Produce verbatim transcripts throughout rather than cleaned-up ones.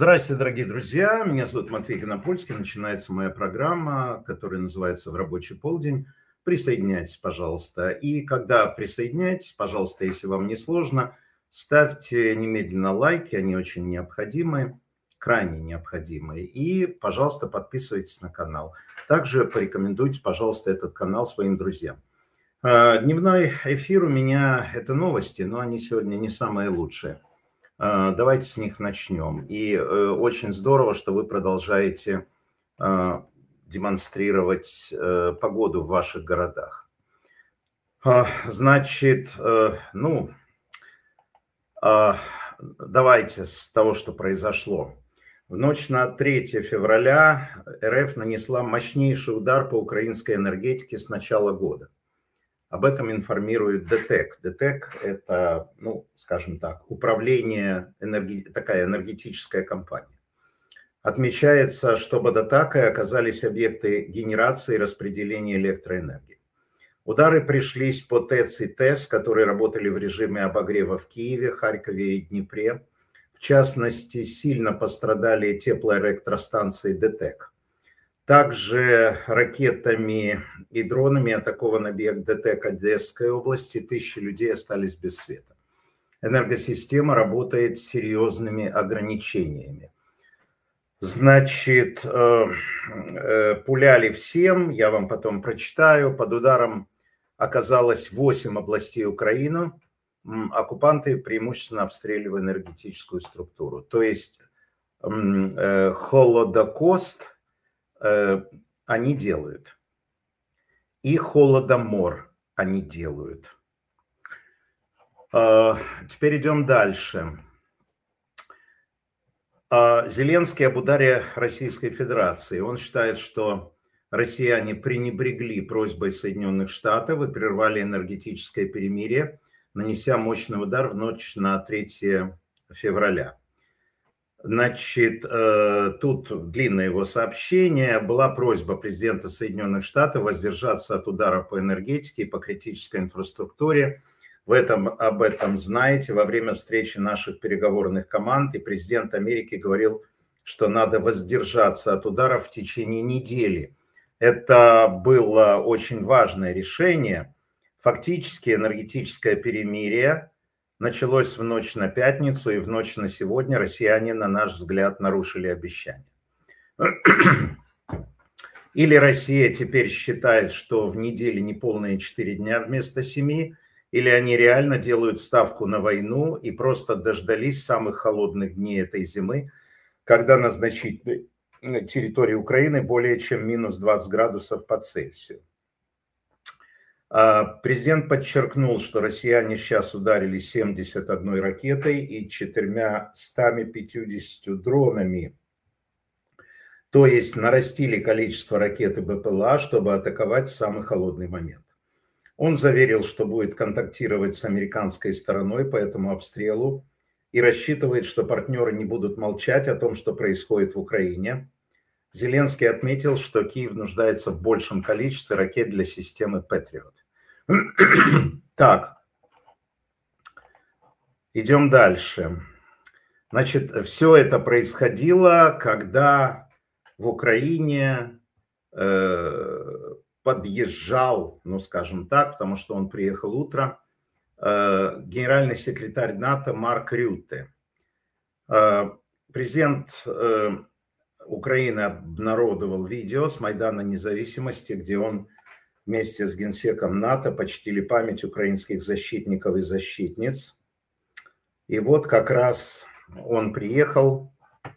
Здравствуйте, дорогие друзья. Меня зовут Матвей Конопольский. Начинается моя программа, которая называется «В рабочий полдень». Присоединяйтесь, пожалуйста. И когда присоединяйтесь, пожалуйста, если вам не сложно, ставьте немедленно лайки. Они очень необходимы, крайне необходимы. И, пожалуйста, подписывайтесь на канал. Также порекомендуйте, пожалуйста, этот канал своим друзьям. Дневной эфир у меня – это новости, но они сегодня не самые лучшие. Давайте с них начнем. И очень здорово, что вы продолжаете демонстрировать погоду в ваших городах. Значит, ну, давайте с того, что произошло. В ночь на третье февраля РФ нанесла мощнейший удар по украинской энергетике с начала года. Об этом информирует ДТЭК. ДТЭК – это, ну, скажем так, управление, энерги... такая энергетическая компания. Отмечается, что под атакой оказались объекты генерации и распределения электроэнергии. Удары пришлись по ТЭЦ и ТЭС, которые работали в режиме обогрева в Киеве, Харькове и Днепре. В частности, сильно пострадали теплоэлектростанции ДТЭК. Также ракетами и дронами атакован объект ДТЭК Одесской области. Тысячи людей остались без света. Энергосистема работает с серьезными ограничениями. Значит, пуляли всем, я вам потом прочитаю. Под ударом оказалось восемь областей Украины. Оккупанты преимущественно обстреливали энергетическую структуру. То есть холодокост они делают. И холодомор они делают. Теперь идем дальше. Зеленский об ударе Российской Федерации. Он считает, что россияне пренебрегли просьбой Соединенных Штатов и прервали энергетическое перемирие, нанеся мощный удар в ночь на третье февраля. Значит, тут длинное его сообщение. Была просьба президента Соединенных Штатов воздержаться от ударов по энергетике и по критической инфраструктуре. В этом, об этом знаете. Во время встречи наших переговорных команд и президент Америки говорил, что надо воздержаться от ударов в течение недели. Это было очень важное решение. Фактически энергетическое перемирие началось в ночь на пятницу, и в ночь на сегодня россияне, на наш взгляд, нарушили обещание. Или Россия теперь считает, что в неделе неполные четыре дня вместо семи, или они реально делают ставку на войну и просто дождались самых холодных дней этой зимы, когда на значительной территории Украины более чем минус двадцать градусов по Цельсию. Президент подчеркнул, что россияне сейчас ударили семьдесят одной ракетой и четырьмястами пятьюдесятью дронами. То есть нарастили количество ракет и БПЛА, чтобы атаковать в самый холодный момент. Он заверил, что будет контактировать с американской стороной по этому обстрелу и рассчитывает, что партнеры не будут молчать о том, что происходит в Украине. Зеленский отметил, что Киев нуждается в большем количестве ракет для системы Патриот. Так, идем дальше. Значит, все это происходило, когда в Украине э, подъезжал, ну скажем так, потому что он приехал утром, э, генеральный секретарь НАТО Марк Рютте. Э, президент э, Украины обнародовал видео с Майдана Независимости, где он вместе с генсеком НАТО почтили память украинских защитников и защитниц. И вот как раз он приехал,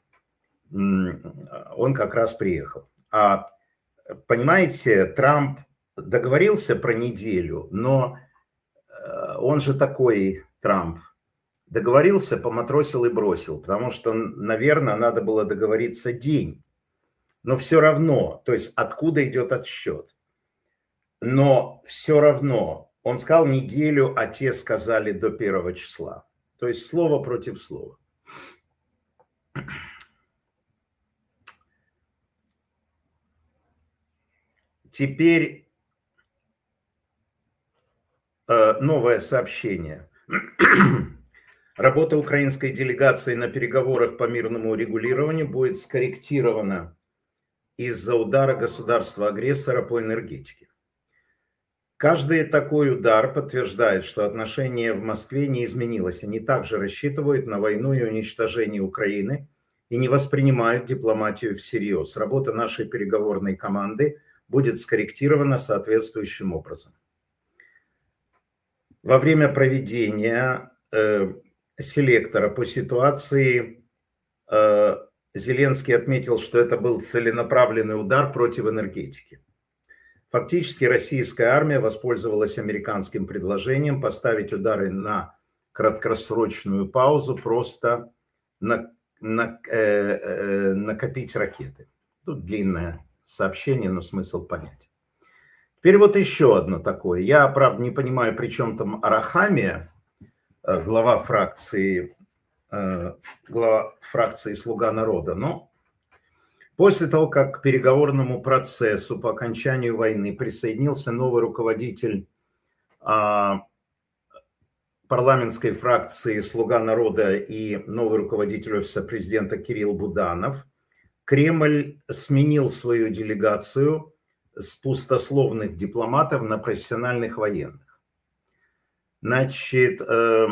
он как раз приехал. А понимаете, Трамп договорился про неделю, но он же такой Трамп. Договорился, поматросил и бросил, потому что, наверное, надо было договориться день. Но все равно, то есть откуда идет отсчет? Но все равно, он сказал неделю, а те сказали до первого числа. То есть слово против слова. Теперь э, новое сообщение. Работа украинской делегации на переговорах по мирному урегулированию будет скорректирована из-за удара государства-агрессора по энергетике. Каждый такой удар подтверждает, что отношение в Москве не изменилось. Они также рассчитывают на войну и уничтожение Украины и не воспринимают дипломатию всерьез. Работа нашей переговорной команды будет скорректирована соответствующим образом. Во время проведения э, селектора по ситуации э, Зеленский отметил, что это был целенаправленный удар против энергетики. Фактически российская армия воспользовалась американским предложением поставить удары на краткосрочную паузу, просто на, на, э, э, накопить ракеты. Тут длинное сообщение, но смысл понять. Теперь вот еще одно такое. Я, правда, не понимаю, при чем там Арахамия, глава фракции, глава фракции «Слуга народа», но после того, как к переговорному процессу по окончанию войны присоединился новый руководитель парламентской фракции «Слуга народа» и новый руководитель офиса президента Кирилл Буданов, Кремль сменил свою делегацию с пустословных дипломатов на профессиональных военных. Значит, э,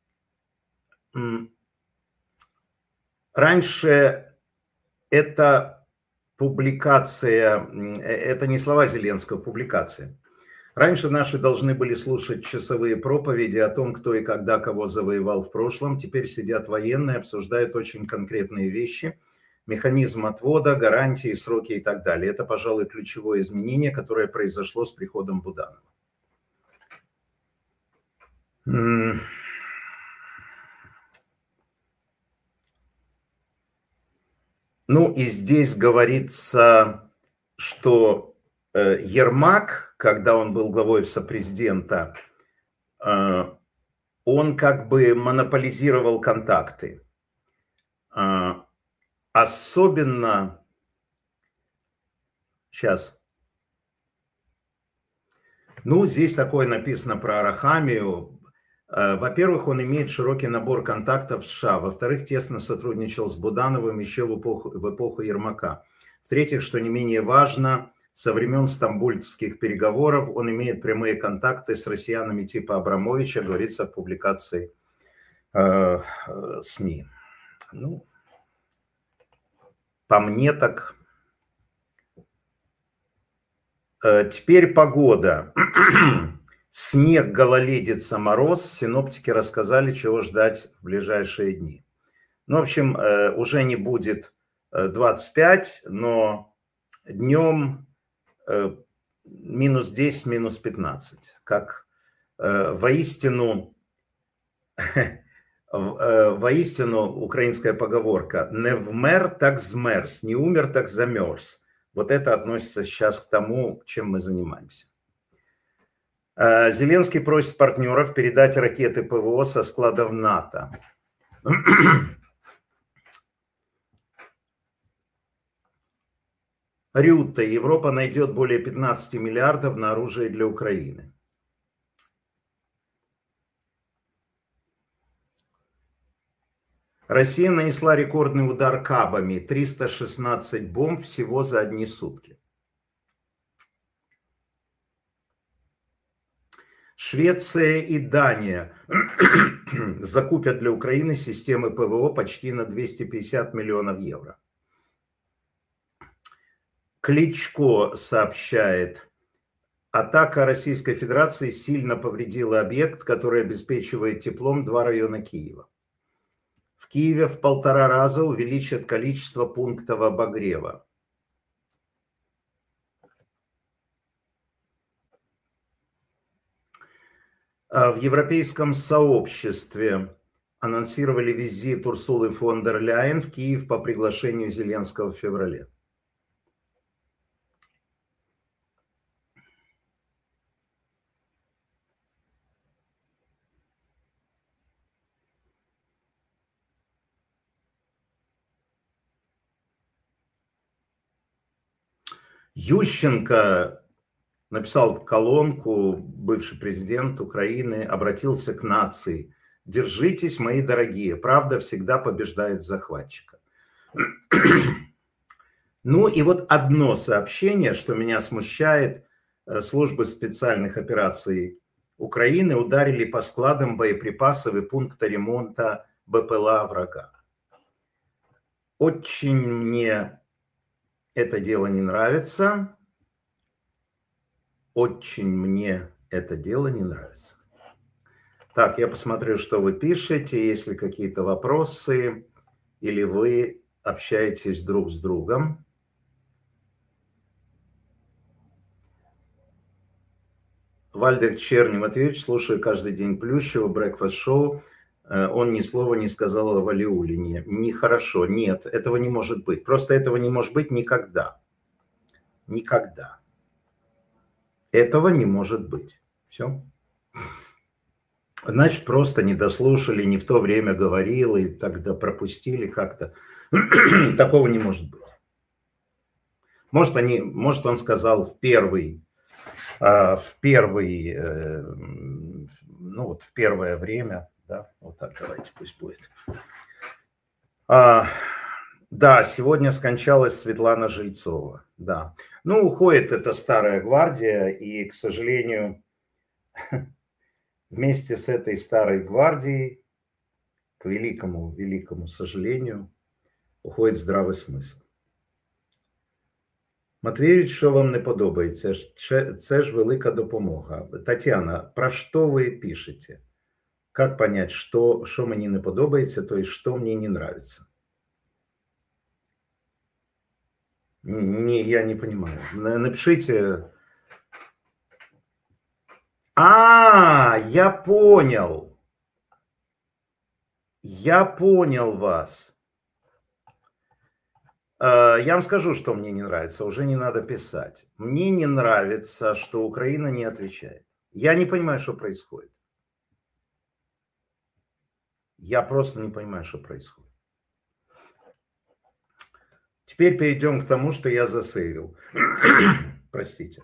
раньше это публикация, это не слова Зеленского, публикация. Раньше наши должны были слушать часовые проповеди о том, кто и когда кого завоевал в прошлом. Теперь сидят военные, обсуждают очень конкретные вещи. Механизм отвода, гарантии, сроки и так далее. Это, пожалуй, ключевое изменение, которое произошло с приходом Буданова. Ну и здесь говорится, что Ермак, когда он был главой офиса президента, он как бы монополизировал контакты. Особенно, сейчас, ну здесь такое написано про Арахамию. Во-первых, он имеет широкий набор контактов в США. Во-вторых, тесно сотрудничал с Будановым еще в эпоху, в эпоху Ермака. В-третьих, что не менее важно, со времен стамбульских переговоров он имеет прямые контакты с россиянами типа Абрамовича, говорится в публикации э, э, СМИ. Ну, по мне так. Э, теперь погода. Снег, гололедица, мороз. Синоптики рассказали, чего ждать в ближайшие дни. Ну, в общем, э, уже не будет двадцать пять, но днем э, минус десять, минус пятнадцать. Как э, воистину, э, воистину украинская поговорка «не вмер, так змерз», «не умер, так замерз». Вот это относится сейчас к тому, чем мы занимаемся. Зеленский просит партнеров передать ракеты ПВО со складов НАТО. Рютте. Европа найдет более пятнадцати миллиардов на оружие для Украины. Россия нанесла рекордный удар кабами. триста шестнадцать бомб всего за одни сутки. Швеция и Дания закупят для Украины системы ПВО почти на двести пятьдесят миллионов евро. Кличко сообщает, атака Российской Федерации сильно повредила объект, который обеспечивает теплом два района Киева. В Киеве в полтора раза увеличат количество пунктов обогрева. В Европейском сообществе анонсировали визит Урсулы фон дер Ляйен в Киев по приглашению Зеленского в феврале. Ющенко написал колонку, бывший президент Украины, обратился к нации. Держитесь, мои дорогие. Правда всегда побеждает захватчика. Ну и вот одно сообщение, что меня смущает. Службы специальных операций Украины ударили по складам боеприпасов и пункта ремонта БПЛА врага. Очень мне это дело не нравится. Очень мне это дело не нравится. Так, я посмотрю, что вы пишете, есть ли какие-то вопросы, или вы общаетесь друг с другом. Вальдер Черни Матвеевич, слушаю каждый день Плющева, Breakfast Show. Он ни слова не сказал о Валиуллине. Нехорошо, нет, этого не может быть. Просто этого не может быть никогда. Никогда. Этого не может быть. Все. Значит, просто не дослушали, не в то время говорил, и тогда пропустили как-то. Такого не может быть. Может, они, может, он сказал в первый... в первый, ну вот в первое время, да, вот так давайте пусть будет. А, да, сегодня скончалась Светлана Жильцова, да. Ну, уходит эта старая гвардия, и, к сожалению, вместе с этой старой гвардией, к великому, великому сожалению, уходит здравый смысл. Матвійович, що вам не подобається? Це ж велика допомога. Тетяна, про що ви пишете? Как понять, что, что мне не подобається, то есть что мне не нравится? Не, я не понимаю. Напишите. А, я понял. Я понял вас. Я вам скажу, что мне не нравится, уже не надо писать. Мне не нравится, что Украина не отвечает. Я не понимаю, что происходит. Я просто не понимаю, что происходит. Теперь перейдем к тому, что я засейвил. Простите.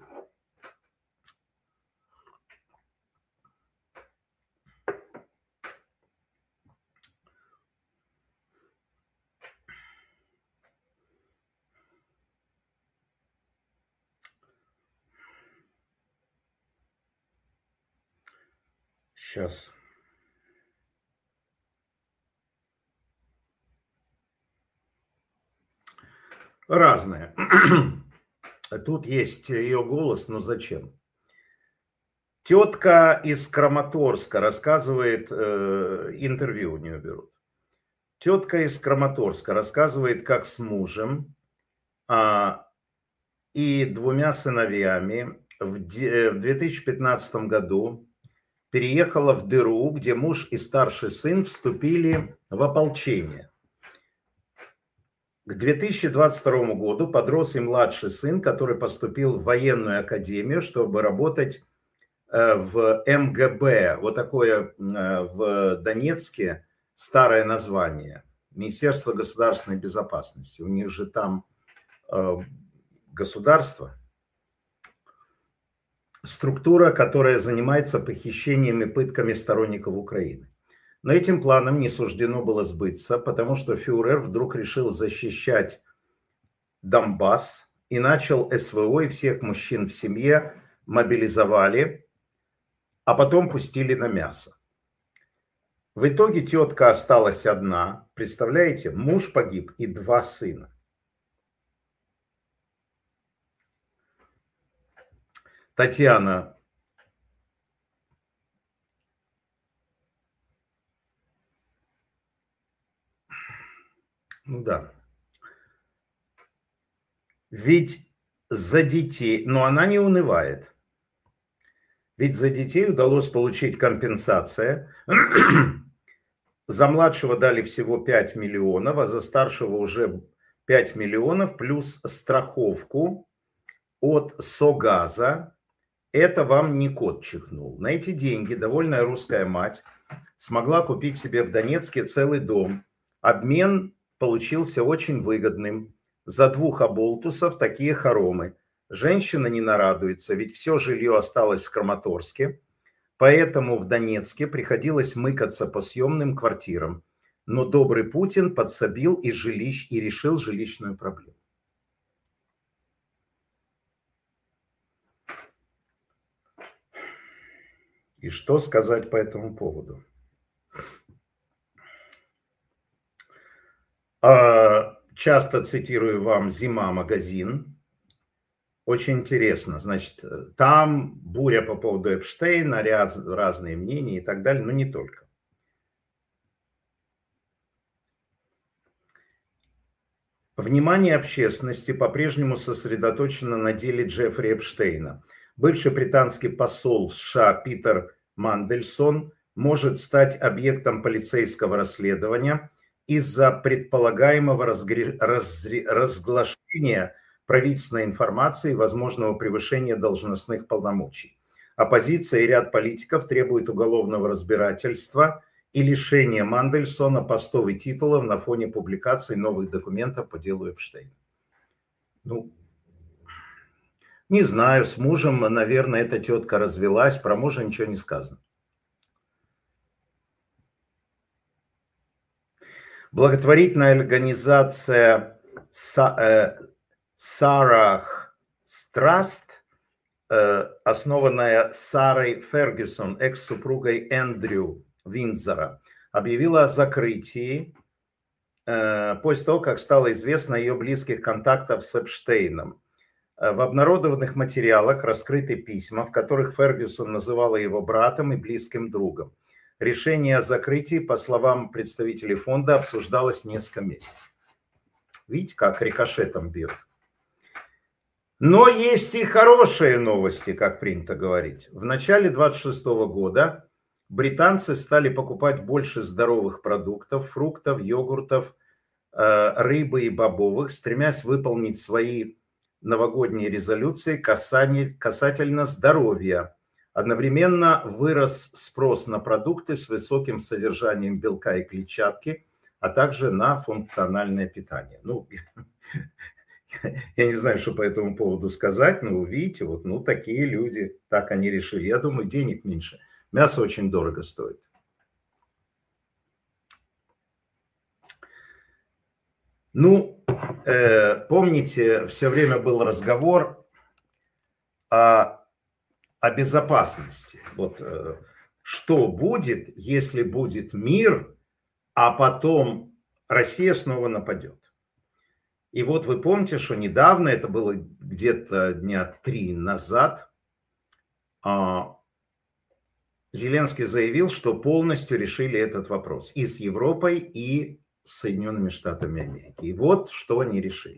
Сейчас. Разное. Тут есть ее голос, но зачем? Тетка из Краматорска рассказывает, э, интервью у нее берут. Тетка из Краматорска рассказывает, как с мужем а, и двумя сыновьями в две тысячи пятнадцатом году переехала в дыру, где муж и старший сын вступили в ополчение. К две тысячи двадцать второму году подрос и младший сын, который поступил в военную академию, чтобы работать в эм гэ бэ. Вот такое в Донецке старое название. Министерство государственной безопасности. У них же там государство. Структура, которая занимается похищением и пытками сторонников Украины. Но этим планом не суждено было сбыться, потому что фюрер вдруг решил защищать Донбасс и начал эс вэ о, и всех мужчин в семье мобилизовали, а потом пустили на мясо. В итоге тетка осталась одна, представляете, муж погиб и два сына. Татьяна, ну да, ведь за детей, но она не унывает, ведь за детей удалось получить компенсация, за младшего дали всего пять миллионов, а за старшего уже пять миллионов, плюс страховку от Согаза. Это вам не кот чихнул. На эти деньги довольная русская мать смогла купить себе в Донецке целый дом. Обмен получился очень выгодным. За двух оболтусов такие хоромы. Женщина не нарадуется, ведь все жилье осталось в Краматорске. Поэтому в Донецке приходилось мыкаться по съемным квартирам. Но добрый Путин подсобил и, жилищ, и решил жилищную проблему. И что сказать по этому поводу? Часто цитирую вам «Зима» магазин. Очень интересно. Значит, там буря по поводу Эпштейна, раз, разные мнения и так далее, но не только. Внимание общественности по-прежнему сосредоточено на деле Джеффри Эпштейна. Бывший британский посол в США Питер Мандельсон может стать объектом полицейского расследования из-за предполагаемого разгре... разре... разглашения правительственной информации и возможного превышения должностных полномочий. Оппозиция и ряд политиков требуют уголовного разбирательства и лишения Мандельсона постов и титулов на фоне публикации новых документов по делу Эпштейна. Ну, не знаю, с мужем, наверное, эта тетка развелась, про мужа ничего не сказано. Благотворительная организация Сарах Траст, основанная Сарой Фергюсон, экс-супругой Эндрю Виндзора, объявила о закрытии после того, как стало известно о ее близких контактах с Эпштейном. В обнародованных материалах раскрыты письма, в которых Фергюсон называла его братом и близким другом. Решение о закрытии, по словам представителей фонда, обсуждалось несколько месяцев. Видите, как рикошетом бьет. Но есть и хорошие новости, как принято говорить. В начале две тысячи двадцать шестого года британцы стали покупать больше здоровых продуктов, фруктов, йогуртов, рыбы и бобовых, стремясь выполнить свои новогодние резолюции касательно здоровья. Одновременно вырос спрос на продукты с высоким содержанием белка и клетчатки, а также на функциональное питание. Ну, я не знаю, что по этому поводу сказать, но увидите, вот, ну, такие люди, так они решили. Я думаю, денег меньше. Мясо очень дорого стоит. Ну, э, помните, все время был разговор о, о безопасности. Вот э, что будет, если будет мир, а потом Россия снова нападет. И вот вы помните, что недавно, это было где-то дня три назад, э, Зеленский заявил, что полностью решили этот вопрос и с Европой, и с Соединенными Штатами Америки. И вот что они решили.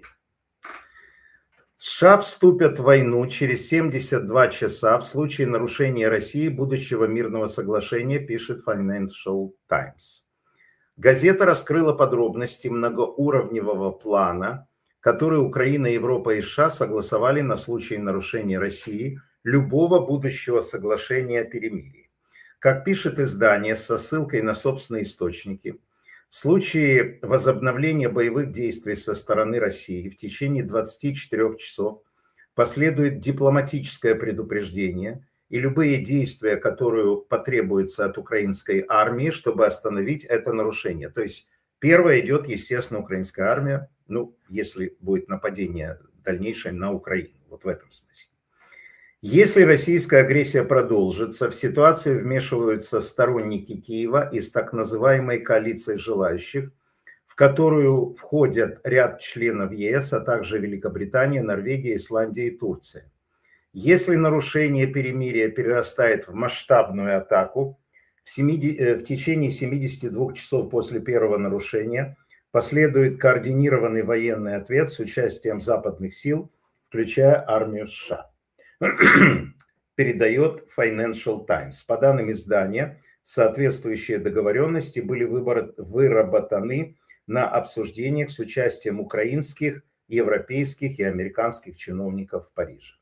США вступят в войну через семьдесят два часа в случае нарушения России будущего мирного соглашения, пишет Financial Times. Газета раскрыла подробности многоуровневого плана, который Украина, Европа и США согласовали на случай нарушения России любого будущего соглашения о перемирии. Как пишет издание со ссылкой на собственные источники, в случае возобновления боевых действий со стороны России в течение двадцати четырёх часов последует дипломатическое предупреждение и любые действия, которые потребуются от украинской армии, чтобы остановить это нарушение. То есть первое идет, естественно, украинская армия, ну, если будет нападение дальнейшее на Украину, вот в этом смысле. Если российская агрессия продолжится, в ситуацию вмешиваются сторонники Киева из так называемой коалиции желающих, в которую входят ряд членов ЕС, а также Великобритания, Норвегия, Исландия и Турция. Если нарушение перемирия перерастает в масштабную атаку, в, семидесяти, в течение семидесяти двух часов после первого нарушения последует координированный военный ответ с участием западных сил, включая армию США. Передает Financial Times. По данным издания, соответствующие договоренности были выработаны на обсуждениях с участием украинских, европейских и американских чиновников в Париже.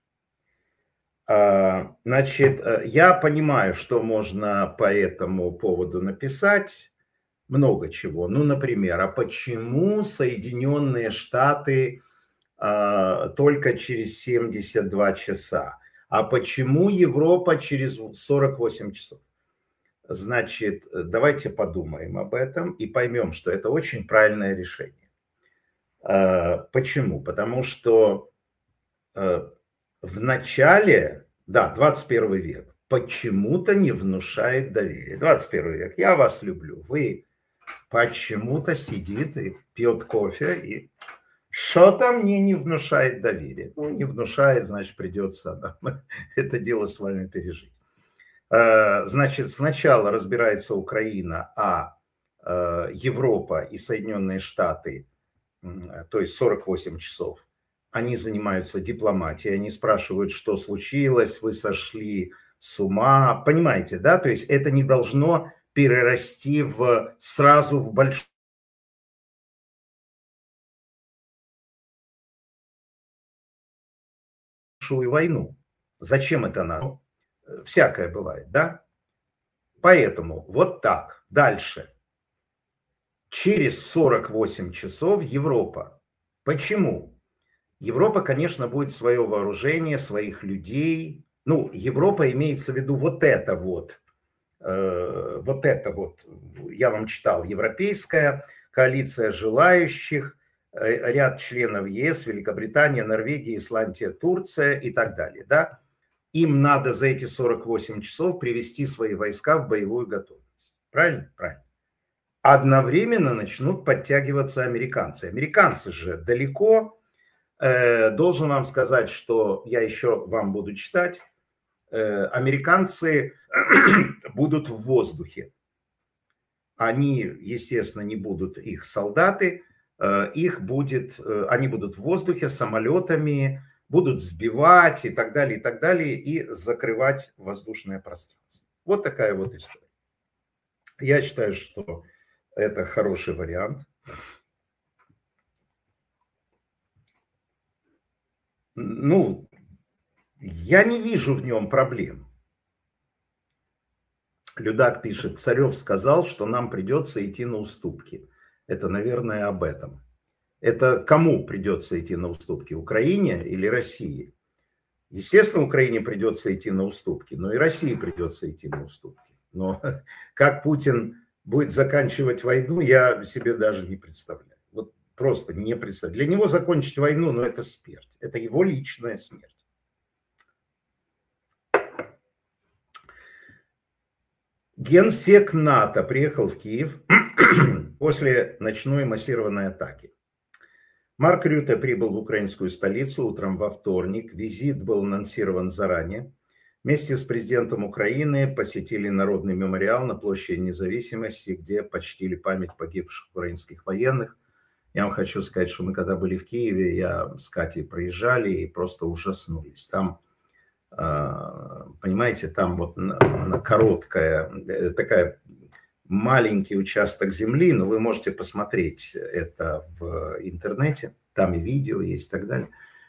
Значит, я понимаю, что можно по этому поводу написать. Много чего. Ну, например, а почему Соединенные Штаты только через семьдесят два часа? А почему Европа через сорок восемь часов? Значит, давайте подумаем об этом и поймем, что это очень правильное решение. Почему? Потому что в начале, да, двадцать первый век почему-то не внушает доверия. двадцать первый век, я вас люблю, вы почему-то сидит и пьет кофе, и что-то мне не внушает доверия. Ну, не внушает, значит, придется это дело с вами пережить. Значит, сначала разбирается Украина, а Европа и Соединенные Штаты, то есть сорок восемь часов, они занимаются дипломатией, они спрашивают, что случилось, вы сошли с ума, понимаете, да? То есть это не должно перерасти в, сразу в большую войну. Зачем это надо? Всякое бывает, да? Поэтому вот так. Дальше. Через сорок восемь часов Европа. Почему? Европа, конечно, будет свое вооружение, своих людей. Ну, Европа имеется в виду вот это вот. Э, вот это вот. Я вам читал. Европейская коалиция желающих, э, ряд членов ЕС, Великобритания, Норвегия, Исландия, Турция и так далее. Да? Им надо за эти сорок восемь часов привести свои войска в боевую готовность. Правильно? Правильно. Одновременно начнут подтягиваться американцы. Американцы же далеко. Э, должен вам сказать, что я еще вам буду читать. Э, американцы будут в воздухе. Они, естественно, не будут их солдаты. Э, их будет, э, они будут в воздухе самолетами, будут сбивать и так далее, и так далее, и закрывать воздушное пространство. Вот такая вот история. Я считаю, что это хороший вариант. Ну, я не вижу в нем проблем. Людак пишет, Царев сказал, что нам придется идти на уступки. Это, наверное, об этом. Это кому придется идти на уступки? Украине или России? Естественно, Украине придется идти на уступки, но и России придется идти на уступки. Но как Путин будет заканчивать войну, я себе даже не представляю. Вот просто не представляю. Для него закончить войну, ну, это смерть. Это его личная смерть. Генсек НАТО приехал в Киев после ночной массированной атаки. Марк Рютте прибыл в украинскую столицу утром во вторник. Визит был анонсирован заранее. Вместе с президентом Украины посетили Народный мемориал на площади Независимости, где почтили память погибших украинских военных. Я вам хочу сказать, что мы когда были в Киеве, я с Катей проезжали и просто ужаснулись. Там, понимаете, там вот короткая, такая маленький участок земли, но вы можете посмотреть это в интернете, там и видео есть и так далее.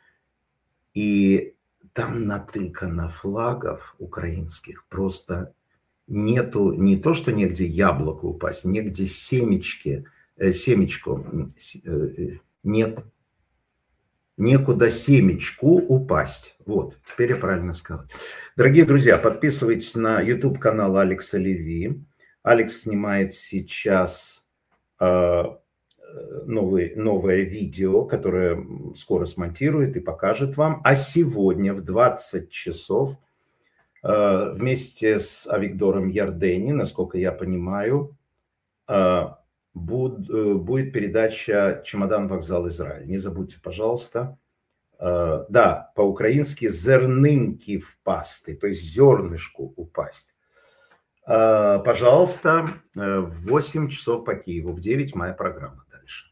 И там натыкано флагов украинских, просто нету, не то, что негде яблоку упасть, негде семечки, э, семечку, э, нет, некуда семечку упасть. Вот, теперь я правильно сказал. Дорогие друзья, подписывайтесь на YouTube-канал Алекса Леви. Алекс снимает сейчас э, новый, новое видео, которое скоро смонтирует и покажет вам. А сегодня в двадцать часов э, вместе с Авигдором Ярдени, насколько я понимаю, э, буд, э, будет передача «Чемодан, вокзал, Израиль». Не забудьте, пожалуйста. Э, да, по-украински «зернынки впасти», то есть зернышку упасть. Пожалуйста, в восемь часов по Киеву, в девять моя программа дальше.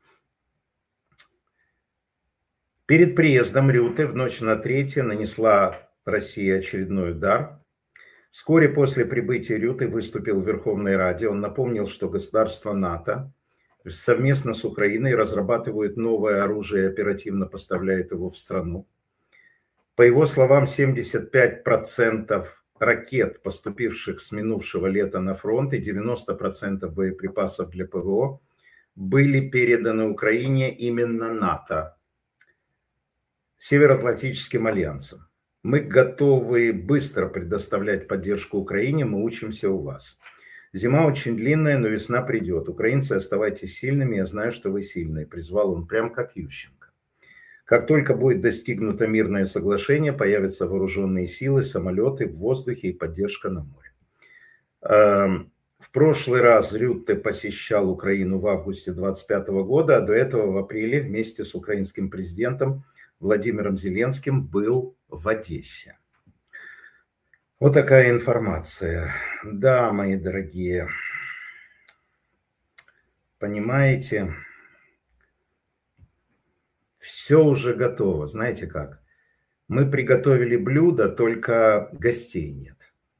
Перед приездом Рютте в ночь на третье нанесла Россия очередной удар. Вскоре после прибытия Рютте выступил в Верховной Раде. Он напомнил, что государства НАТО совместно с Украиной разрабатывают новое оружие и оперативно поставляют его в страну. По его словам, семьдесят пять процентов ракет, поступивших с минувшего лета на фронт, и девяносто процентов боеприпасов для ПВО были переданы Украине именно НАТО, Североатлантическим альянсом. Мы готовы быстро предоставлять поддержку Украине, мы учимся у вас. Зима очень длинная, но весна придет. Украинцы, оставайтесь сильными, я знаю, что вы сильные, призвал он прям как Ющенко. Как только будет достигнуто мирное соглашение, появятся вооруженные силы, самолеты в воздухе и поддержка на море. В прошлый раз Рютте посещал Украину в августе двадцать пятого года, а до этого в апреле вместе с украинским президентом Владимиром Зеленским был в Одессе. Вот такая информация. Да, мои дорогие, понимаете, все уже готово. Знаете как? Мы приготовили блюдо, только гостей нет.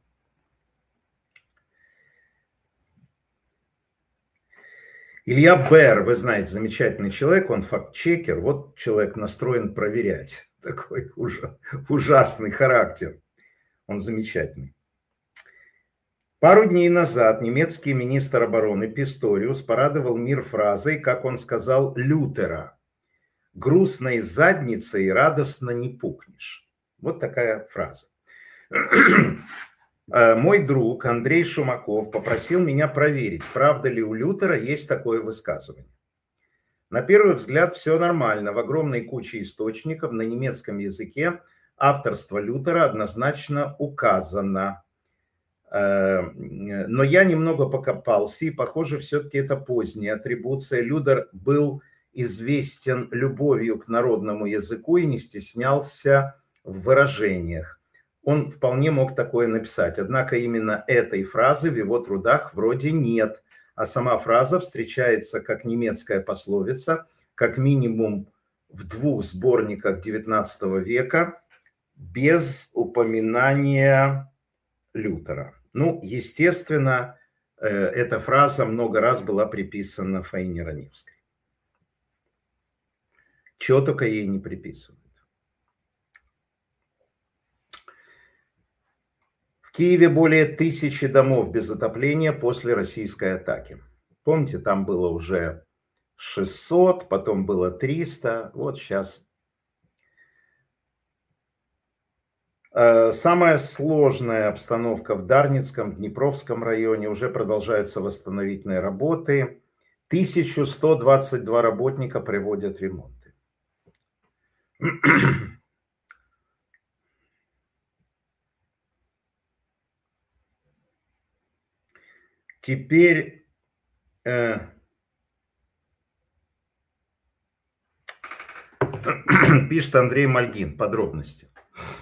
Илья Бэр, вы знаете, замечательный человек, он факт-чекер. Вот человек настроен проверять. Такой ужасный характер. Он замечательный. Пару дней назад немецкий министр обороны Писториус порадовал мир фразой, как он сказал, Лютера. «Грустной задницей радостно не пукнешь». Вот такая фраза. Мой друг Андрей Шумаков попросил меня проверить, правда ли у Лютера есть такое высказывание. На первый взгляд все нормально. В огромной куче источников на немецком языке авторство Лютера однозначно указано. Но я немного покопался, и, похоже, все-таки это поздняя атрибуция. Лютер был известен любовью к народному языку и не стеснялся в выражениях. Он вполне мог такое написать. Однако именно этой фразы в его трудах вроде нет. А сама фраза встречается как немецкая пословица, как минимум в двух сборниках девятнадцатого века, без упоминания Лютера. Ну, естественно, эта фраза много раз была приписана Фаине Раневской. Чего только ей не приписывают. В Киеве более тысячи домов без отопления после российской атаки. Помните, там было уже шестьсот, потом было триста, вот сейчас. Самая сложная обстановка в Дарницком, Днепровском районе. Уже продолжаются восстановительные работы. тысяча сто двадцать два работника проводят ремонты. Теперь э, пишет Андрей Мальгин, подробности.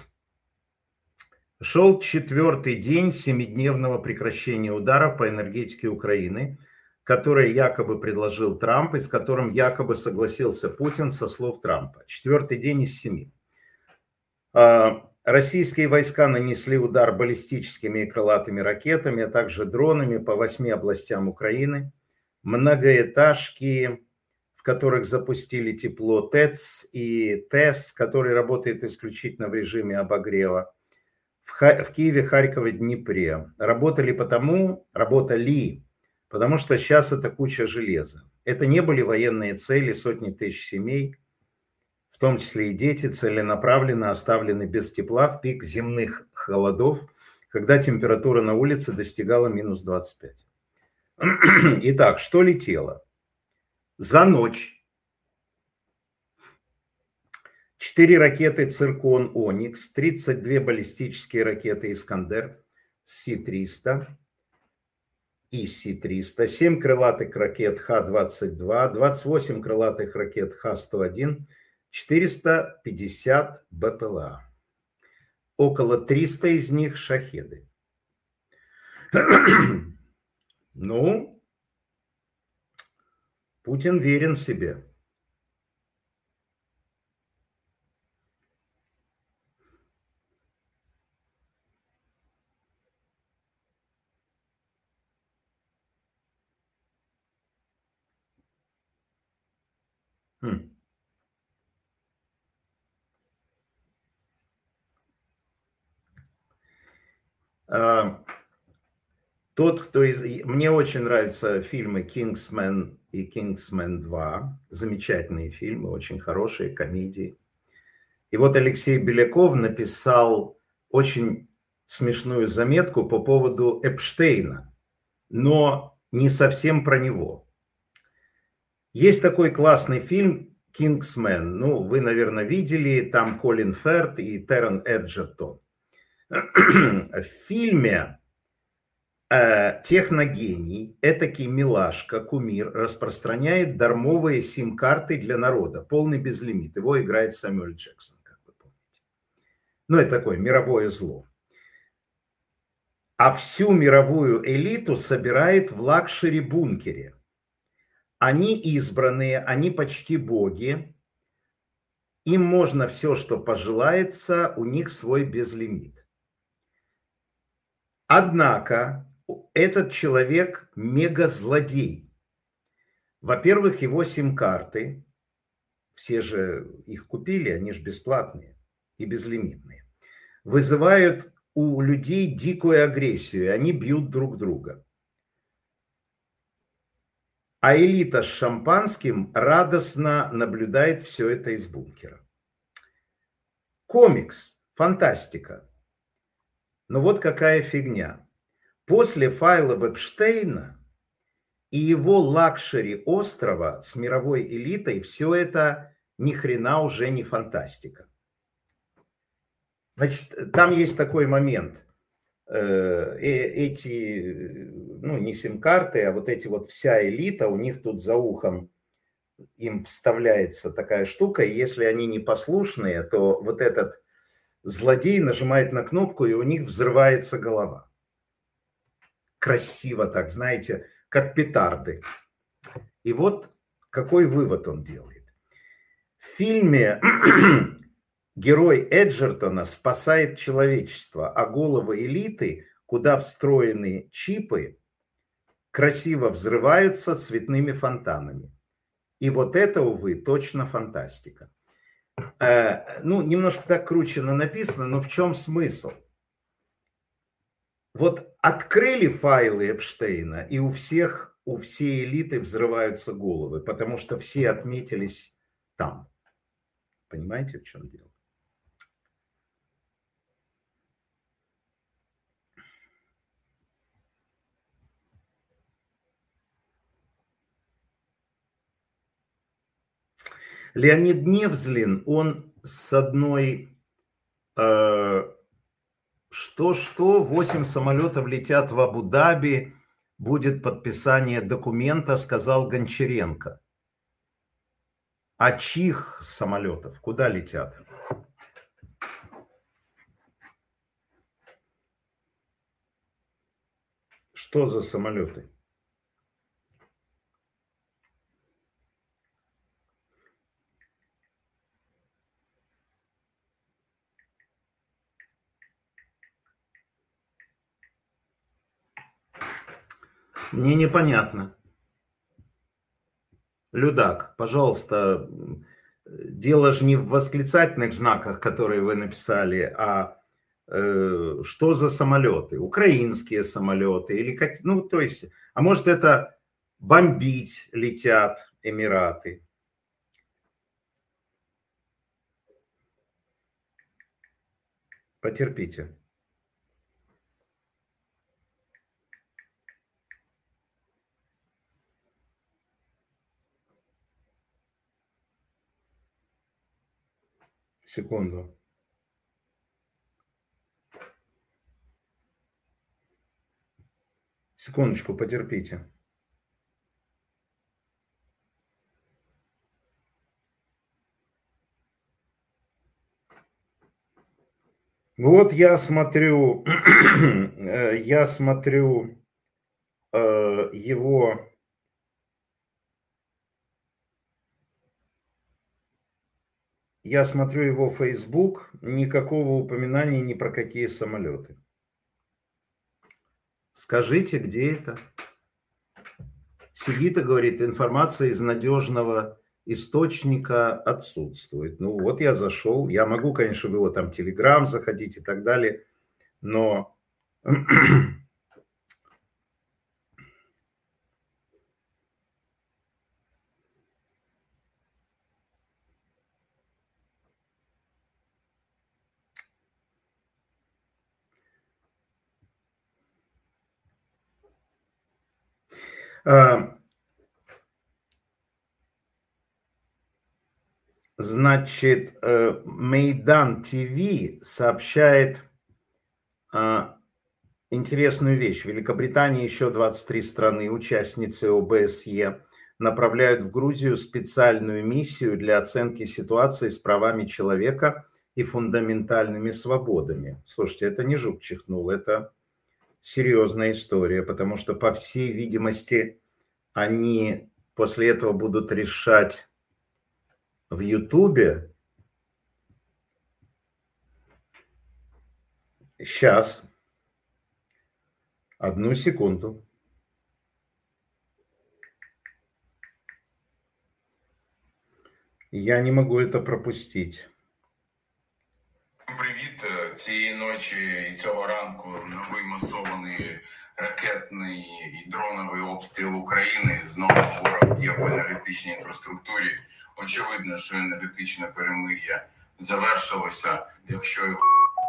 Шел четвертый день семидневного прекращения ударов по энергетике Украины, который якобы предложил Трамп и с которым якобы согласился Путин со слов Трампа. Четвертый день из семи. Российские войска нанесли удар баллистическими и крылатыми ракетами, а также дронами по восьми областям Украины. Многоэтажки, в которых запустили тепло, ТЭЦ и ТЭС, который работает исключительно в режиме обогрева. В Киеве, Харькове, Днепре. Работали потому, работали, потому что сейчас это куча железа. Это не были военные цели, сотни тысяч семей, в том числе и дети, целенаправленно оставлены без тепла в пик земных холодов, когда температура на улице достигала минус двадцать пять. Итак, что летело? За ночь четыре ракеты «Циркон Оникс», тридцать две баллистические ракеты «Искандер» С триста и С триста, семь крылатых ракет Х двадцать два, двадцать восемь крылатых ракет Х сто один, четыреста пятьдесят БПЛА. Около триста из них шахеды. Ну, Путин верен себе. Хм. А, тот, кто из... Мне очень нравятся фильмы «Кингсмен» и «Кингсмен два». Замечательные фильмы, очень хорошие комедии. И вот Алексей Беляков написал очень смешную заметку по поводу Эпштейна, но не совсем про него. Есть такой классный фильм «Кингсмен». Ну, вы, наверное, видели. Там Колин Ферт и Террен Эджертон. В фильме э, техногений, этакий милашка, кумир, распространяет дармовые сим-карты для народа. Полный безлимит. Его играет Сэмюэль Джексон, как вы помните. Ну, это такое мировое зло. А всю мировую элиту собирает в лакшери-бункере. Они избранные, они почти боги. Им можно все, что пожелается, у них свой безлимит. Однако этот человек мега-злодей. Во-первых, его сим-карты, все же их купили, они же бесплатные и безлимитные, вызывают у людей дикую агрессию, и они бьют друг друга. А элита с шампанским радостно наблюдает все это из бункера. Комикс, фантастика. Но вот какая фигня. После файлов Эпштейна и его лакшери острова с мировой элитой все это ни хрена уже не фантастика. Значит, там есть такой момент. Эти, ну, не сим-карты, а вот эти вот вся элита, у них тут за ухом им вставляется такая штука, и если они непослушные, то вот этот злодей нажимает на кнопку, и у них взрывается голова. Красиво так, знаете, как петарды. И вот какой вывод он делает. В фильме герой Эджертона спасает человечество, а головы элиты, куда встроены чипы, красиво взрываются цветными фонтанами. И вот это, увы, точно фантастика. Э, ну, немножко так кручено написано, но в чем смысл? Вот открыли файлы Эпштейна, и у всех, у всей элиты взрываются головы, потому что все отметились там. Понимаете, в чем дело? Леонид Невзлин, он с одной... Э, Что-что, восемь самолетов летят в Абу-Даби, будет подписание документа, сказал Гончаренко. А чьих самолетов? Куда летят? Что за самолеты? Мне непонятно. Людак, пожалуйста, дело же не в восклицательных знаках, которые вы написали, а э, что за самолеты? Украинские самолеты или как? Ну, то есть, а может это бомбить летят Эмираты? Потерпите. Секунду. Секундочку, потерпите. Вот я смотрю, я смотрю э, его, я смотрю его Facebook, никакого упоминания ни про какие самолеты. Скажите, где это? Сидит и говорит, информация из надежного источника отсутствует. Ну вот я зашел, я могу, конечно, в его там Telegram заходить и так далее, но Значит, Мейдан ТВ сообщает интересную вещь. В Великобритании еще двадцать три страны, участницы О Бэ Эс Е, направляют в Грузию специальную миссию для оценки ситуации с правами человека и фундаментальными свободами. Слушайте, это не жук чихнул, это серьезная история, потому что, по всей видимости, они после этого будут решать в Ютубе. Сейчас. Одну секунду. Я не могу это пропустить. Привіт. Цієї ночі і цього ранку новий масований ракетний і дроновий обстріл України. Знову ворог б'є по енергетичній інфраструктурі. Очевидно, що енергетичне перемир'я завершилося, якщо його...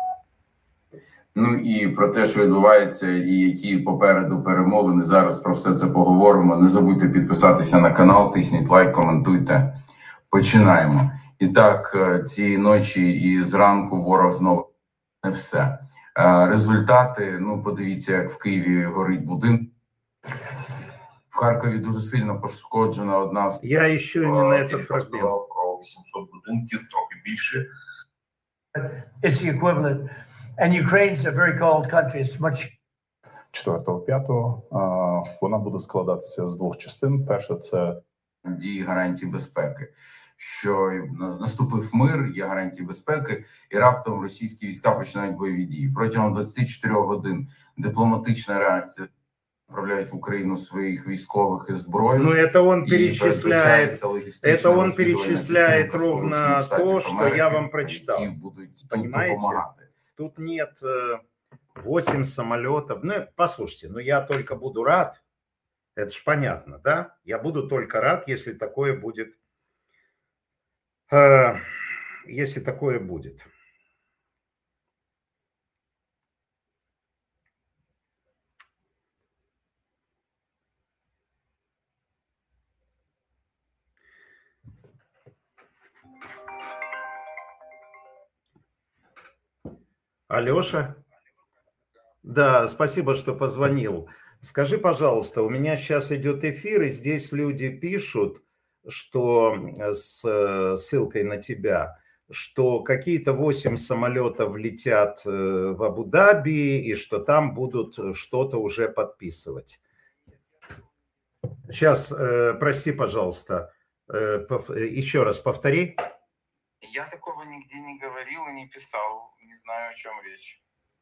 Ну і про те, що відбувається, і які попереду перемовини. Зараз про все це поговоримо. Не забудьте підписатися на канал, тисніть лайк, коментуйте. Починаємо. І так, цієї ночі і зранку ворог знову не все. Результати, ну подивіться, як в Києві горить будинок. В Харкові дуже сильно пошкоджена одна з... Я ще не на этот фрагмент. Про вісімсот будинків, трохи більше. It's the equivalent. And Ukraine's a very cold country. It's much... четвертого-п'ятого вона буде складатися з двох частин. Перша – це дії гарантії безпеки. Що наступив мир, є гарантії безпеки, і раптом російські війська починають бойові дії. Протягом двадцяти чотирьох годин дипломатична реакція направляють в Україну своїх військових і зброю. Ну, это он перечисляет, это он перечисляет ровно то, что я вам прочитал. Понимаете? Тут нет восемь самолетов. Ну, послушайте, ну я только буду рад, это ж понятно, да? Я буду только рад, если такое будет. Если такое будет. Алеша? Да, спасибо, что позвонил. Скажи, пожалуйста, у меня сейчас идет эфир, и здесь люди пишут, что с ссылкой на тебя, что какие-то восемь самолетов летят в Абу-Даби и что там будут что-то уже подписывать. Сейчас, прости, пожалуйста, еще раз повтори. Я такого нигде не говорил и не писал, не знаю, о чем речь.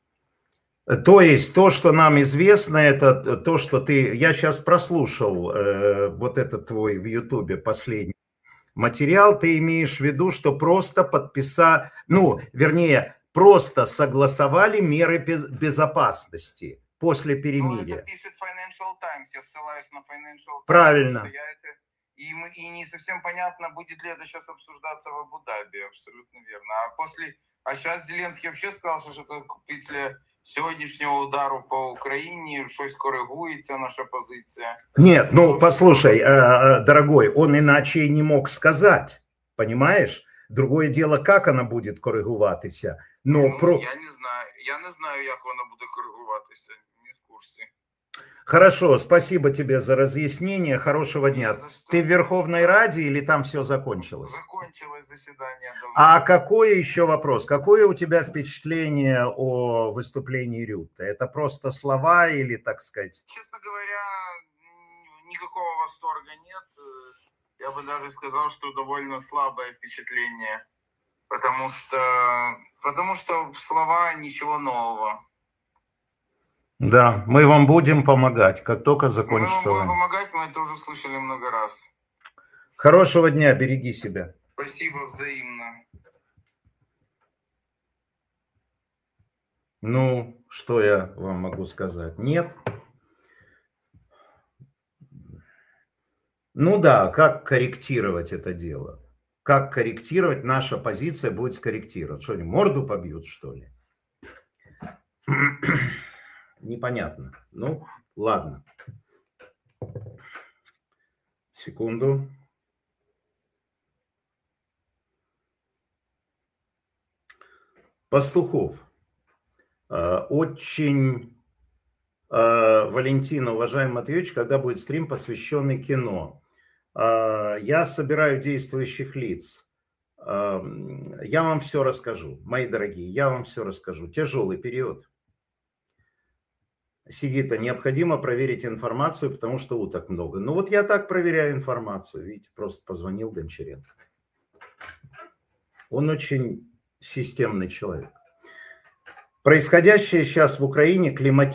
То есть то, что нам известно, это то, что ты... Я сейчас прослушал э, вот этот твой в Ютубе последний материал. Ты имеешь в виду, что просто подписали... Ну, вернее, просто согласовали меры без, безопасности после перемирия. Ну, это пишет Financial Times, я ссылаюсь на Financial Times. Правильно. Я это... и, мы... и не совсем понятно, будет ли это сейчас обсуждаться в Абу-Даби, абсолютно верно. А после... А сейчас Зеленский вообще сказал, что после... Сьогоднішнього удару по Україні щось коригується, наша позиция. Нет, ну послушай, дорогой, он иначе и не мог сказать, понимаешь? Другое дело, как она будет коригуватися. Но ну, про... Я не знаю, я не знаю, як вона буде коригуватися, не в курсі. Хорошо, спасибо тебе за разъяснение, хорошего дня. Ты в Верховной Раде или там все закончилось? Закончилось заседание. Давно. А какой еще вопрос? Какое у тебя впечатление о выступлении Рютте? Это просто слова или, так сказать? Честно говоря, никакого восторга нет. Я бы даже сказал, что довольно слабое впечатление. Потому что, потому что слова ничего нового. Да, мы вам будем помогать, как только закончится. Мы вам будем помогать, мы это уже слышали много раз. Хорошего дня, береги себя. Спасибо, взаимно. Ну, что я вам могу сказать? Нет. Ну да, как корректировать это дело? Как корректировать? Наша позиция будет скорректировать. Что, они морду побьют, что ли? Непонятно. Ну, ладно. Секунду. Пастухов. Очень, Валентина, уважаемый Матвеевич, когда будет стрим, посвященный кино? Я собираю действующих лиц. Я вам все расскажу, мои дорогие, я вам все расскажу. Тяжелый период. Сигита, необходимо проверить информацию, потому что уток много. Ну вот я так проверяю информацию, видите, просто позвонил Гончаренко. Он очень системный человек. Происходящее сейчас в Украине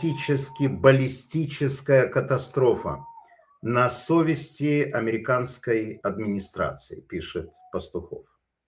климатически-баллистическая катастрофа на совести американской администрации, пишет Пастухов.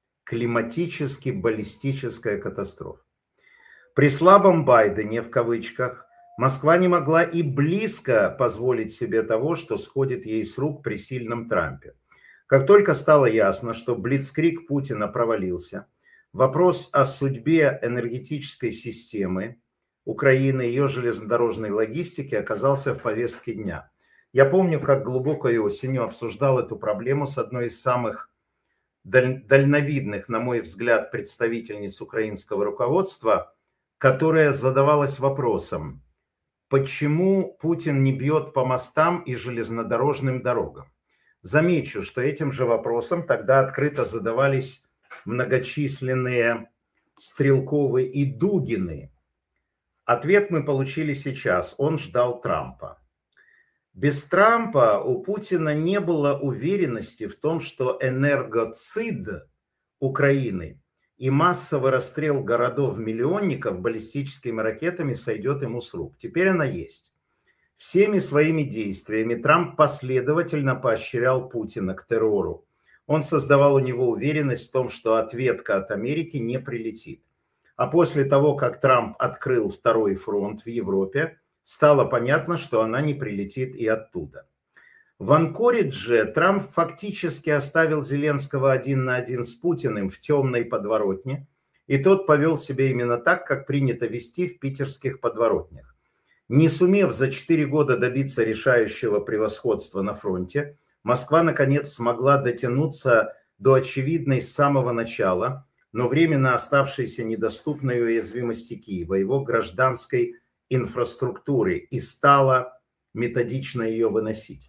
Климатически-баллистическая катастрофа. При слабом Байдене, в кавычках, Москва не могла и близко позволить себе того, что сходит ей с рук при сильном Трампе. Как только стало ясно, что блицкриг Путина провалился, вопрос о судьбе энергетической системы Украины и ее железнодорожной логистики оказался в повестке дня. Я помню, как глубокой осенью обсуждал эту проблему с одной из самых дальновидных, на мой взгляд, представительниц украинского руководства, которая задавалась вопросом, почему Путин не бьет по мостам и железнодорожным дорогам. Замечу, что этим же вопросом тогда открыто задавались многочисленные Стрелковы и Дугины. Ответ мы получили сейчас. Он ждал Трампа. Без Трампа у Путина не было уверенности в том, что энергоцид Украины и массовый расстрел городов-миллионников баллистическими ракетами сойдет ему с рук. Теперь она есть. Всеми своими действиями Трамп последовательно поощрял Путина к террору. Он создавал у него уверенность в том, что ответка от Америки не прилетит. А после того, как Трамп открыл второй фронт в Европе, стало понятно, что она не прилетит и оттуда. В Анкоридже Трамп фактически оставил Зеленского один на один с Путиным в темной подворотне, и тот повел себя именно так, как принято вести в питерских подворотнях. Не сумев за четыре года добиться решающего превосходства на фронте, Москва, наконец, смогла дотянуться до очевидной с самого начала, но временно оставшейся недоступной уязвимости Киева, его гражданской инфраструктуры, и стала методично ее выносить.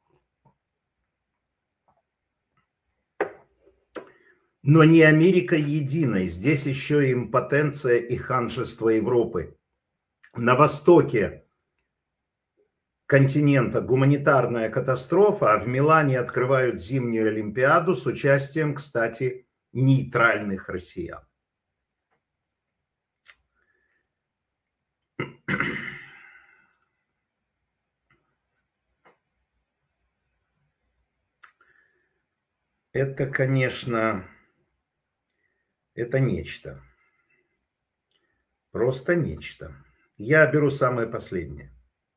Но не Америка единой, здесь еще и импотенция и ханжество Европы. На востоке континента гуманитарная катастрофа, а в Милане открывают зимнюю Олимпиаду с участием, кстати, нейтральных россиян. Это, конечно, это нечто. Просто нечто. Я беру самое последнее.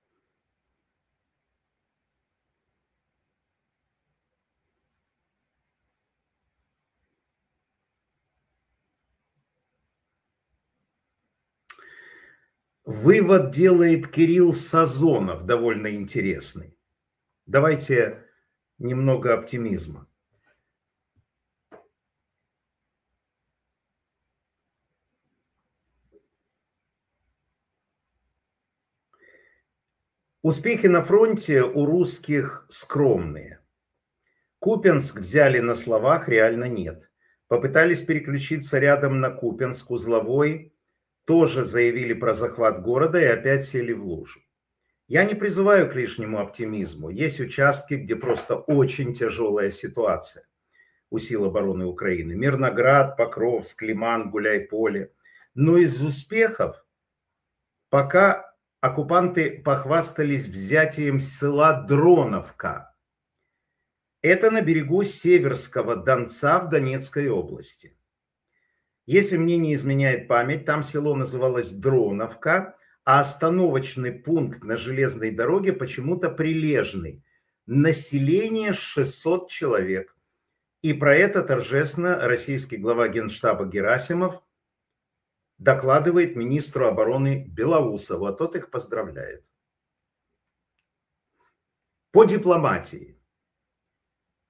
Вывод делает Кирилл Сазонов, довольно интересный. Давайте немного оптимизма. Успехи на фронте у русских скромные. Купянск взяли на словах, реально нет. Попытались переключиться рядом на Купянск, узловой, тоже заявили про захват города и опять сели в лужу. Я не призываю к лишнему оптимизму. Есть участки, где просто очень тяжелая ситуация у сил обороны Украины. Мирноград, Покровск, Лиман, Гуляйполе. Но из успехов пока оккупанты похвастались взятием села Дроновка. Это на берегу Северского Донца в Донецкой области. Если мне не изменяет память, там село называлось Дроновка, а остановочный пункт на железной дороге почему-то Прилежный. Население шестьсот человек. И про это торжественно российский глава Генштаба Герасимов докладывает министру обороны Белоусову, а тот их поздравляет. По дипломатии.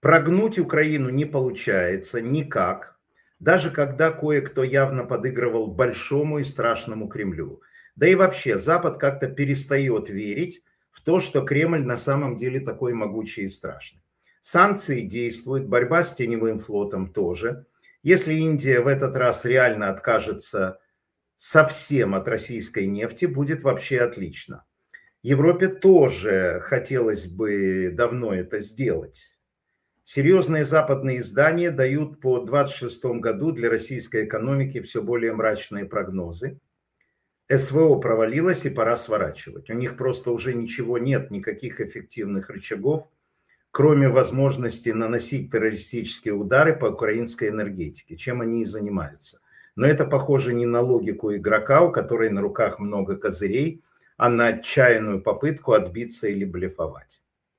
Прогнуть Украину не получается никак, даже когда кое-кто явно подыгрывал большому и страшному Кремлю. Да и вообще Запад как-то перестает верить в то, что Кремль на самом деле такой могучий и страшный. Санкции действуют, борьба с теневым флотом тоже. Если Индия в этот раз реально откажется совсем от российской нефти, будет вообще отлично. Европе тоже хотелось бы давно это сделать. Серьезные западные издания дают по двадцать шестому году для российской экономики все более мрачные прогнозы. СВО провалилось и пора сворачивать. У них просто уже ничего нет, никаких эффективных рычагов, кроме возможности наносить террористические удары по украинской энергетике, чем они и занимаются. Но это похоже не на логику игрока, у которой на руках много козырей, а на отчаянную попытку отбиться или блефовать.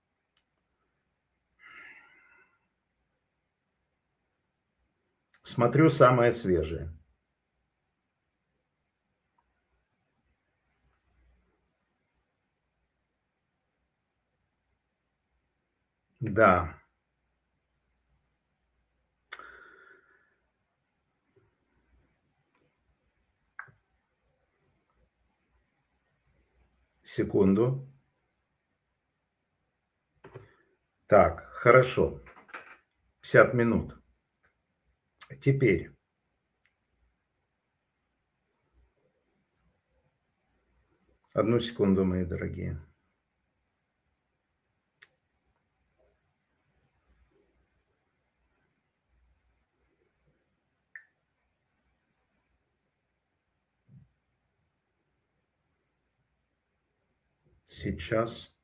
Смотрю самое свежее. Да. Секунду. Так, хорошо. пятьдесят минут. Теперь. Одну секунду, мои дорогие. Сейчас.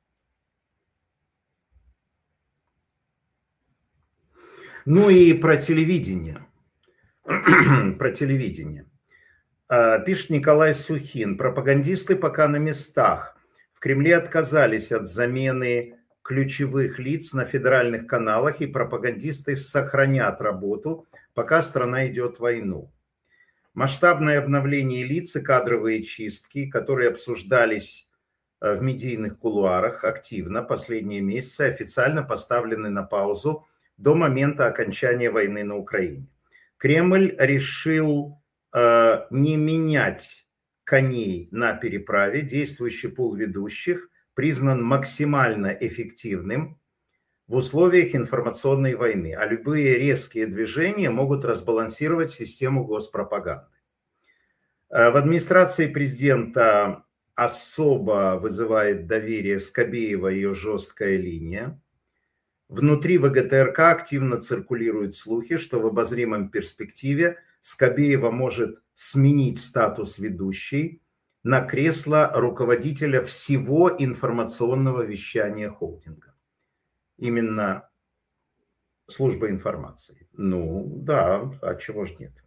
Ну и про телевидение. Про телевидение. Пишет Николай Сухин. Пропагандисты пока на местах. В Кремле отказались от замены ключевых лиц на федеральных каналах, и пропагандисты сохранят работу, пока страна идет в войну. Масштабное обновление лиц и кадровые чистки, которые обсуждались в медийных кулуарах активно последние месяцы, официально поставлены на паузу до момента окончания войны на Украине. Кремль решил э, не менять коней на переправе. Действующий пул ведущих признан максимально эффективным в условиях информационной войны, а любые резкие движения могут разбалансировать систему госпропаганды. Э, в администрации президента особо вызывает доверие Скобеева и ее жесткая линия. Внутри ВГТРК активно циркулируют слухи, что в обозримом перспективе Скобеева может сменить статус ведущей на кресло руководителя всего информационного вещания холдинга. Именно служба информации. Ну да, а чего же нет?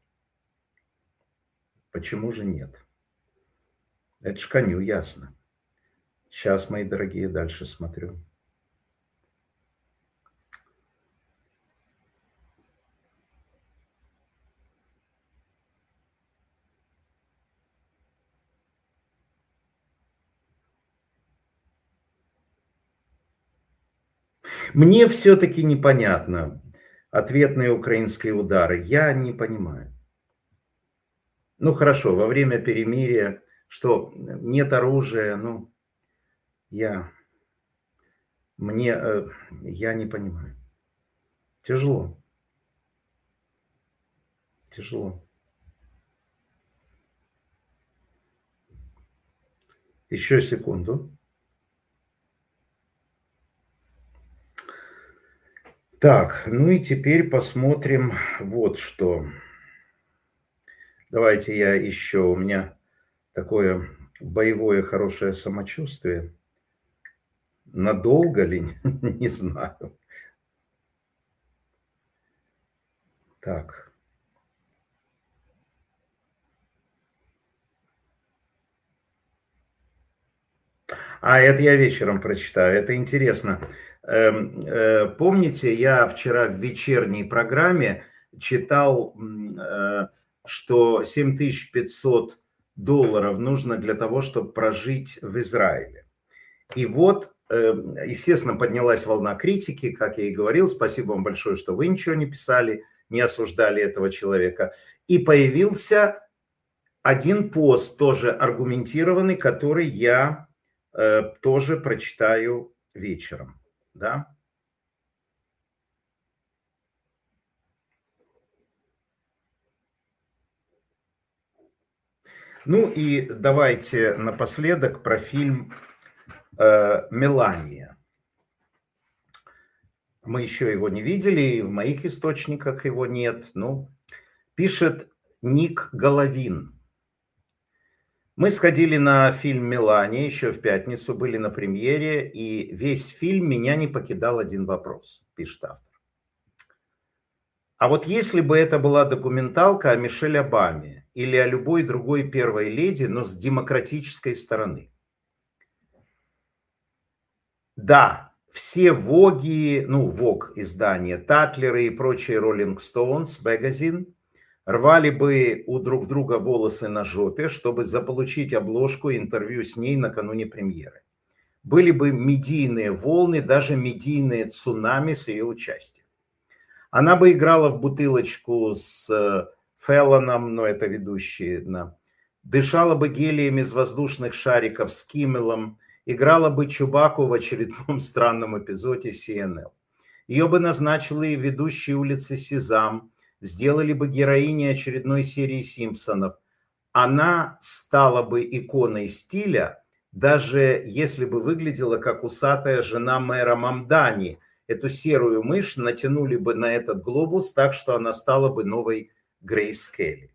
Почему же нет? Это ж коню ясно. Сейчас, мои дорогие, дальше смотрю. Мне все-таки непонятно ответные украинские удары. Я не понимаю. Ну хорошо, во время перемирия, что нет оружия, ну, я, мне, я не понимаю. Тяжело. Тяжело. Еще секунду. Так, ну и теперь посмотрим вот что. Давайте я еще, у меня такое боевое хорошее самочувствие. Надолго ли? Не знаю. Так. А, это я вечером прочитаю. Это интересно. Помните, я вчера в вечерней программе читал, что семь тысяч пятьсот долларов нужно для того, чтобы прожить в Израиле. И вот естественно, поднялась волна критики, как я и говорил. Спасибо вам большое, что вы ничего не писали, не осуждали этого человека. И появился один пост, тоже аргументированный, который я э, тоже прочитаю вечером. Да? Ну и давайте напоследок про фильм э, «Мелания». Мы еще его не видели, и в моих источниках его нет. Ну, пишет Ник Головин. Мы сходили на фильм «Мелания» еще в пятницу, были на премьере, и весь фильм меня не покидал один вопрос, пишет автор. А вот если бы это была документалка о Мишель Обаме или о любой другой первой леди, но с демократической стороны. Да, все Воги, ну, Вог издания, Татлеры и прочие Rolling Stones, магазин, рвали бы у друг друга волосы на жопе, чтобы заполучить обложку и интервью с ней накануне премьеры. Были бы медийные волны, даже медийные цунами с ее участием. Она бы играла в бутылочку с Феллоном, но это ведущий, да. Дышала бы гелием из воздушных шариков с Киммелом, играла бы Чубаку в очередном странном эпизоде си эн эл. Ее бы назначили ведущей улицы Сезам, сделали бы героиней очередной серии «Симпсонов». Она стала бы иконой стиля, даже если бы выглядела как усатая жена мэра Мамдани. Эту серую мышь натянули бы на этот глобус так, что она стала бы новой Грейс Келли.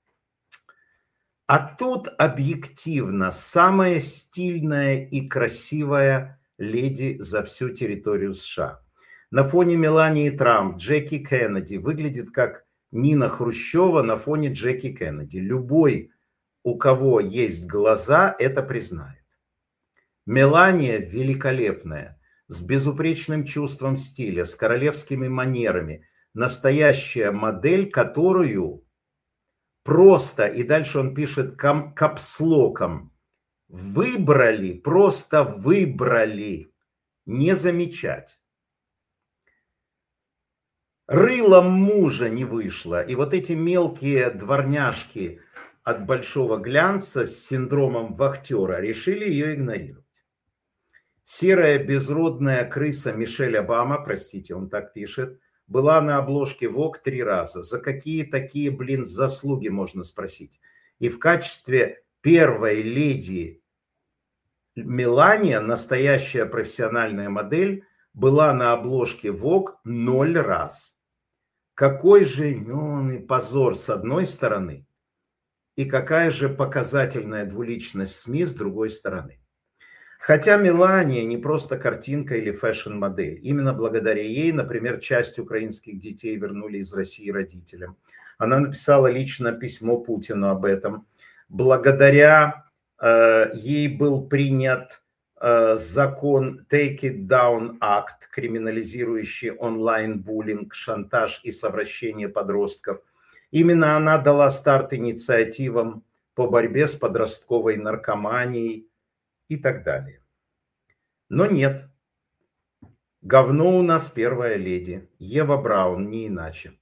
А тут объективно самая стильная и красивая леди за всю территорию США. На фоне Мелании Трамп, Джеки Кеннеди выглядит как Нина Хрущева на фоне Джеки Кеннеди. Любой, у кого есть глаза, это признает. Мелания великолепная, с безупречным чувством стиля, с королевскими манерами. Настоящая модель, которую просто, и дальше он пишет кам, капслоком, выбрали, просто выбрали, не замечать. Рылом мужа не вышло. И вот эти мелкие дворняжки от большого глянца с синдромом вахтера решили ее игнорировать. Серая безродная крыса Мишель Обама, простите, он так пишет, была на обложке Vogue три раза. За какие такие, блин, заслуги, можно спросить. И в качестве первой леди Мелания, настоящая профессиональная модель, была на обложке Vogue ноль раз. Какой же ну, позор с одной стороны и какая же показательная двуличность СМИ с другой стороны. Хотя Мелания не просто картинка или фэшн-модель. Именно благодаря ей, например, часть украинских детей вернули из России родителям. Она написала лично письмо Путину об этом. Благодаря э, ей был принят э, закон Take It Down Act, криминализирующий онлайн-буллинг, шантаж и совращение подростков. Именно она дала старт инициативам по борьбе с подростковой наркоманией и так далее. Но нет. Говно у нас первая леди. Ева Браун, не иначе.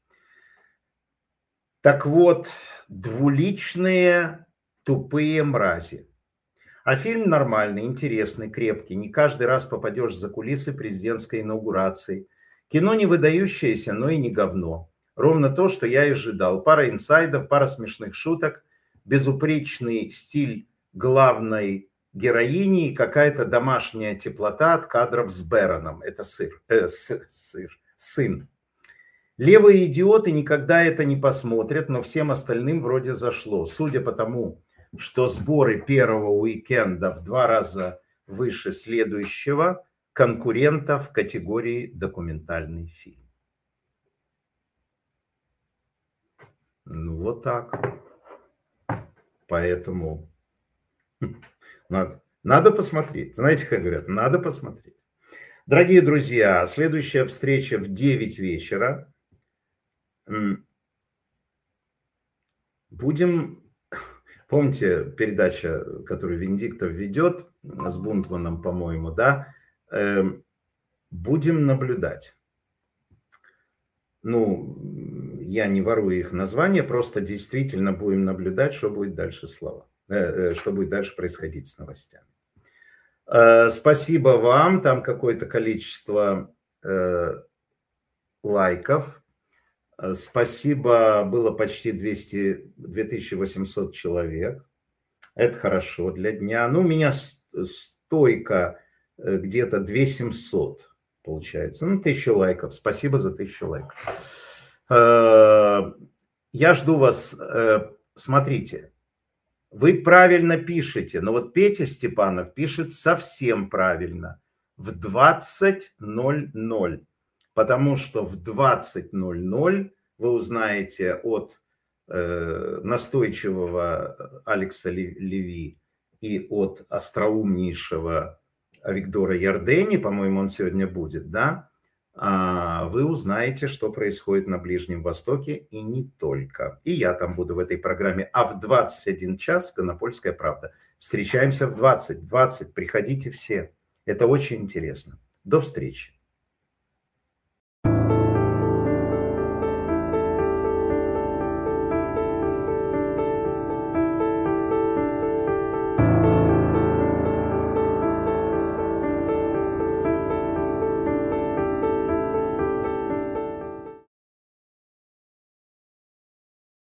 Так вот, двуличные тупые мрази. А фильм нормальный, интересный, крепкий. Не каждый раз попадешь за кулисы президентской инаугурации. Кино не выдающееся, но и не говно. Ровно то, что я и ожидал. Пара инсайдов, пара смешных шуток, безупречный стиль главной героини и какая-то домашняя теплота от кадров с Бэроном. Это сыр, э, с, сыр, сын. Левые идиоты никогда это не посмотрят, но всем остальным вроде зашло. Судя по тому, что сборы первого уикенда в два раза выше следующего конкурента в категории документальный фильм. Ну вот так. Поэтому... Надо, надо посмотреть. Знаете, как говорят, надо посмотреть. Дорогие друзья, следующая встреча в девять вечера. Будем, помните, передача, которую Венедиктов ведет с Бунтманом, по-моему, да? Будем наблюдать. Ну, я не ворую их название, просто действительно будем наблюдать, что будет дальше слова, что будет дальше происходить с новостями. Спасибо вам, там какое-то количество лайков. Спасибо, было почти двести, две тысячи восемьсот человек. Это хорошо для дня. Ну, у меня стойка где-то две тысячи семьсот получается. Ну, тысячу лайков. Спасибо за тысячу лайков. Я жду вас. Смотрите, вы правильно пишете, но вот Петя Степанов пишет совсем правильно. В двадцать ноль ноль. Потому что в двадцать ноль ноль вы узнаете от э, настойчивого Алекса Леви и от остроумнейшего Виктора Ярдени, по-моему, он сегодня будет, да, а вы узнаете, что происходит на Ближнем Востоке и не только. И я там буду в этой программе. А в двадцать один час «Конопольская правда». Встречаемся в двадцать двадцать. Приходите все. Это очень интересно. До встречи.